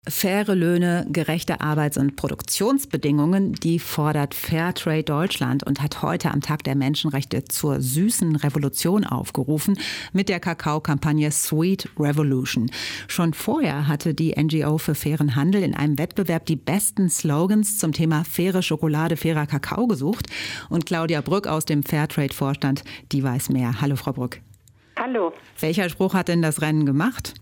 Faire Löhne, gerechte Arbeits- und Produktionsbedingungen, die fordert Fairtrade Deutschland und hat heute am Tag der Menschenrechte zur süßen Revolution aufgerufen mit der Kakaokampagne Sweet Revolution. Schon vorher hatte die NGO für fairen Handel in einem Wettbewerb die besten Slogans zum Thema faire Schokolade, fairer Kakao gesucht. Und Claudia Brück aus dem Fairtrade-Vorstand, die weiß mehr. Hallo, Frau Brück. Hallo. Welcher Spruch hat denn das Rennen gemacht?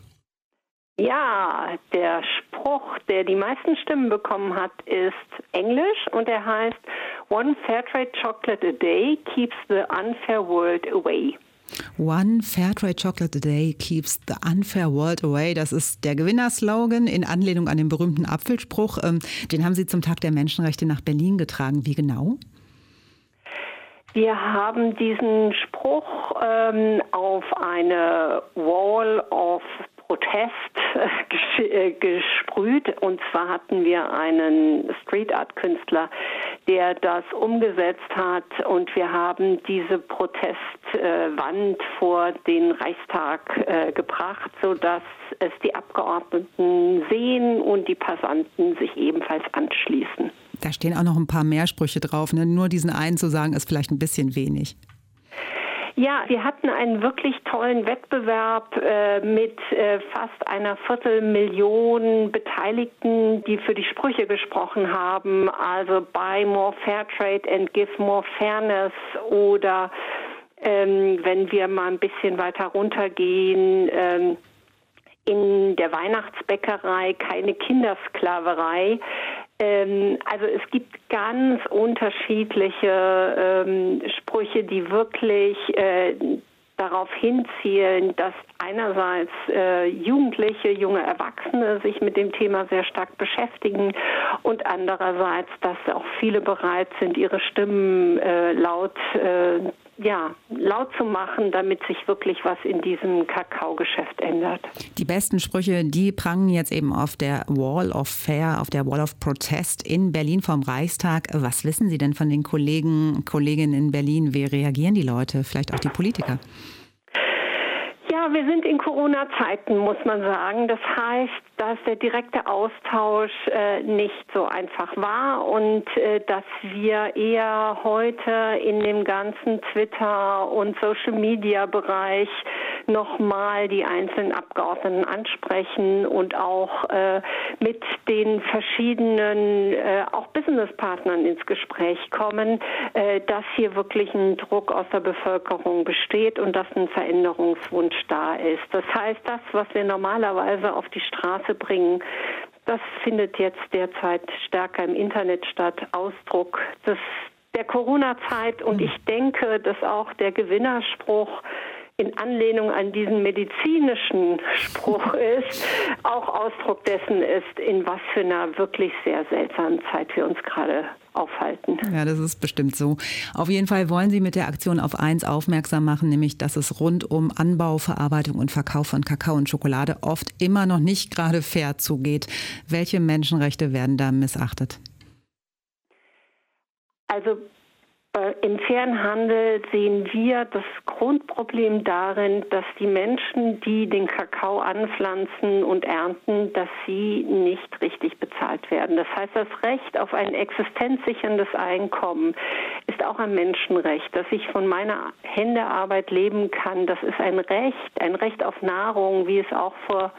Ja, der Spruch, der die meisten Stimmen bekommen hat, ist Englisch und er heißt "One Fairtrade chocolate a day keeps the unfair world away". One Fairtrade chocolate a day keeps the unfair world away. Das ist der Gewinnerslogan in Anlehnung an den berühmten Apfelspruch. Den haben Sie zum Tag der Menschenrechte nach Berlin getragen. Wie genau? Wir haben diesen Spruch auf eine Wall of Protest gesprüht, und zwar hatten wir einen Street Art Künstler, der das umgesetzt hat, und wir haben diese Protestwand vor den Reichstag gebracht, sodass es die Abgeordneten sehen und die Passanten sich ebenfalls anschließen. Da stehen auch noch ein paar mehr Sprüche drauf, ne? Nur diesen einen zu sagen, ist vielleicht ein bisschen wenig. Ja, wir hatten einen wirklich tollen Wettbewerb mit fast 250.000 Beteiligten, die für die Sprüche gesprochen haben. Also Buy more Fairtrade and give more fairness, oder wenn wir mal ein bisschen weiter runtergehen, in der Weihnachtsbäckerei keine Kindersklaverei. Also es gibt ganz unterschiedliche Sprüche, die wirklich darauf hinzielen, dass einerseits Jugendliche, junge Erwachsene sich mit dem Thema sehr stark beschäftigen und andererseits, dass auch viele bereit sind, ihre Stimmen laut zu machen, damit sich wirklich was in diesem Kakaogeschäft ändert. Die besten Sprüche, die prangen jetzt eben auf der Wall of Fair, auf der Wall of Protest in Berlin vom Reichstag. Was wissen Sie denn von den Kolleginnen in Berlin? Wie reagieren die Leute, vielleicht auch die Politiker? Ja, wir sind in Corona-Zeiten, muss man sagen. Das heißt, dass der direkte Austausch nicht so einfach war und dass wir eher heute in dem ganzen Twitter- und Social-Media-Bereich nochmal die einzelnen Abgeordneten ansprechen und auch mit den verschiedenen auch Businesspartnern ins Gespräch kommen, dass hier wirklich ein Druck aus der Bevölkerung besteht und dass ein Veränderungswunsch da ist. Das heißt, das, was wir normalerweise auf die Straße bringen, das findet jetzt derzeit stärker im Internet statt, Ausdruck der Corona-Zeit. Und ich denke, dass auch der Gewinnerspruch in Anlehnung an diesen medizinischen Spruch ist, auch Ausdruck dessen ist, in was für einer wirklich sehr seltsamen Zeit wir uns gerade aufhalten. Ja, das ist bestimmt so. Auf jeden Fall wollen Sie mit der Aktion auf eins aufmerksam machen, nämlich, dass es rund um Anbau, Verarbeitung und Verkauf von Kakao und Schokolade oft immer noch nicht gerade fair zugeht. Welche Menschenrechte werden da missachtet? Also im fairen Handel sehen wir das Grundproblem darin, dass die Menschen, die den Kakao anpflanzen und ernten, dass sie nicht richtig bezahlt werden. Das heißt, das Recht auf ein existenzsicherndes Einkommen ist auch ein Menschenrecht, dass ich von meiner Händearbeit leben kann. Das ist ein Recht auf Nahrung, wie es auch vor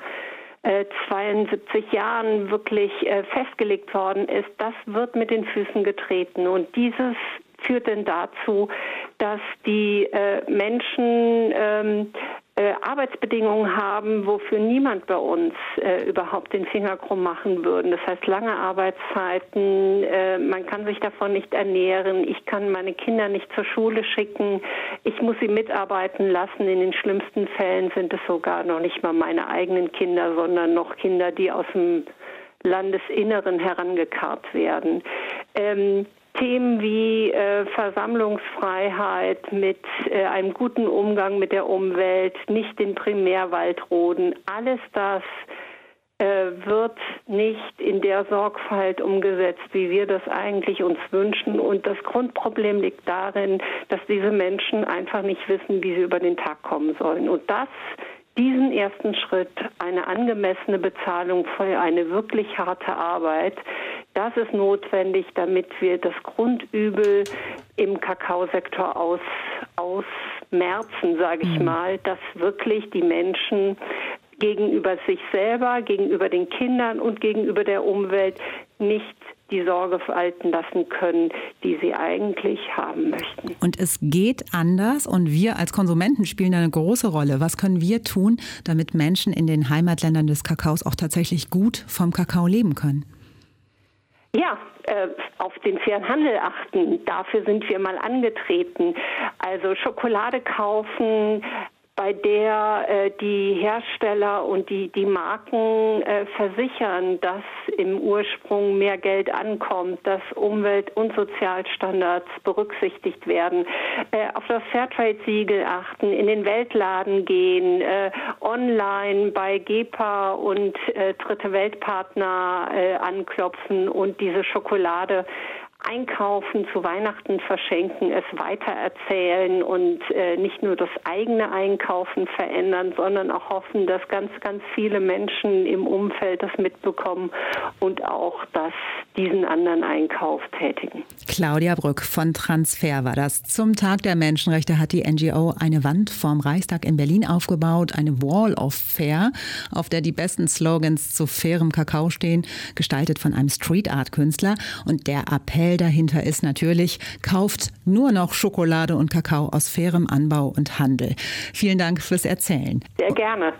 72 Jahren wirklich festgelegt worden ist. Das wird mit den Füßen getreten, und dieses führt denn dazu, dass die Menschen Arbeitsbedingungen haben, wofür niemand bei uns überhaupt den Finger krumm machen würde. Das heißt, lange Arbeitszeiten, man kann sich davon nicht ernähren, ich kann meine Kinder nicht zur Schule schicken, ich muss sie mitarbeiten lassen. In den schlimmsten Fällen sind es sogar noch nicht mal meine eigenen Kinder, sondern noch Kinder, die aus dem Landesinneren herangekarrt werden. Themen wie Versammlungsfreiheit mit einem guten Umgang mit der Umwelt, nicht den Primärwald roden, alles das wird nicht in der Sorgfalt umgesetzt, wie wir das eigentlich uns wünschen. Und das Grundproblem liegt darin, dass diese Menschen einfach nicht wissen, wie sie über den Tag kommen sollen. Und das diesen ersten Schritt, eine angemessene Bezahlung für eine wirklich harte Arbeit, das ist notwendig, damit wir das Grundübel im Kakaosektor ausmerzen, sage ich mal, dass wirklich die Menschen gegenüber sich selber, gegenüber den Kindern und gegenüber der Umwelt nicht die Sorge walten lassen können, die sie eigentlich haben möchten. Und es geht anders und wir als Konsumenten spielen eine große Rolle. Was können wir tun, damit Menschen in den Heimatländern des Kakaos auch tatsächlich gut vom Kakao leben können? Ja, auf den fairen Handel achten. Dafür sind wir mal angetreten. Also Schokolade kaufen, bei der die Hersteller und die Marken versichern, dass im Ursprung mehr Geld ankommt, dass Umwelt- und Sozialstandards berücksichtigt werden, auf das Fairtrade-Siegel achten, in den Weltladen gehen, online bei GEPA und Dritte Weltpartner anklopfen und diese Schokolade einkaufen, zu Weihnachten verschenken, es weitererzählen und nicht nur das eigene Einkaufen verändern, sondern auch hoffen, dass ganz, ganz viele Menschen im Umfeld das mitbekommen und auch das diesen anderen Einkauf tätigen. Claudia Brück von Transfer war das. Zum Tag der Menschenrechte hat die NGO eine Wand vorm Reichstag in Berlin aufgebaut, eine Wall of Fair, auf der die besten Slogans zu fairem Kakao stehen, gestaltet von einem Street-Art-Künstler. Und der Appell dahinter ist natürlich, kauft nur noch Schokolade und Kakao aus fairem Anbau und Handel. Vielen Dank fürs Erzählen. Sehr gerne.